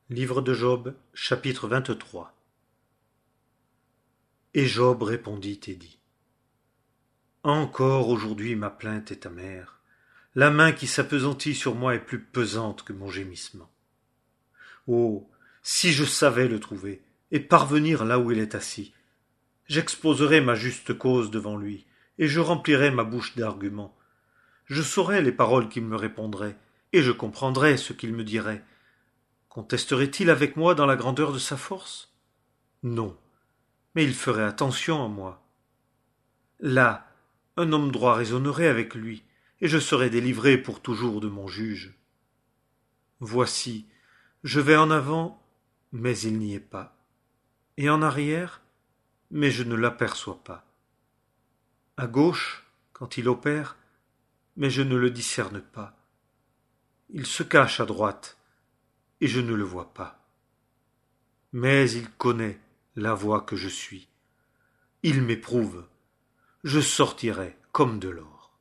Livre de Job, chapitre 23. Et Job répondit et dit: Encore aujourd'hui ma plainte est amère, la main qui s'appesantit sur moi est plus pesante que mon gémissement. Oh, si je savais le trouver, et parvenir là où il est assis, j'exposerais ma juste cause devant lui, et je remplirais ma bouche d'arguments. Je saurais les paroles qu'il me répondrait, et je comprendrais ce qu'il me dirait. Contesterait-il avec moi dans la grandeur de sa force? Non, mais il ferait attention à moi. Là, un homme droit raisonnerait avec lui, et je serais délivré pour toujours de mon juge. Voici, je vais en avant, mais il n'y est pas, et en arrière, mais je ne l'aperçois pas. À gauche, quand il opère, mais je ne le discerne pas. Il se cache à droite, et je ne le vois pas. Mais il connaît la voie que je suis. Il m'éprouve. Je sortirai comme de l'or.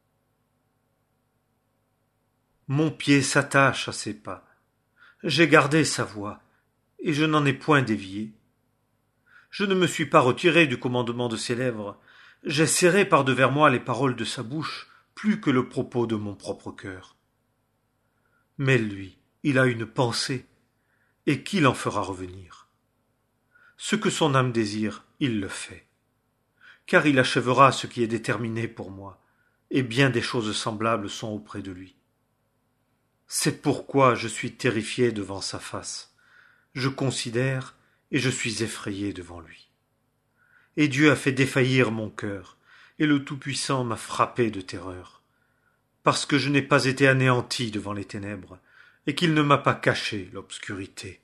Mon pied s'attache à ses pas. J'ai gardé sa voie, et je n'en ai point dévié. Je ne me suis pas retiré du commandement de ses lèvres. J'ai serré par devers moi les paroles de sa bouche, plus que le propos de mon propre cœur. Mais lui, il a une pensée, et qui l'en fera revenir? Ce que son âme désire, il le fait. Car il achèvera ce qui est déterminé pour moi, et bien des choses semblables sont auprès de lui. C'est pourquoi je suis terrifié devant sa face. Je considère, et je suis effrayé devant lui. Et Dieu a fait défaillir mon cœur, et le Tout-Puissant m'a frappé de terreur, parce que je n'ai pas été anéanti devant les ténèbres, et qu'il ne m'a pas caché l'obscurité.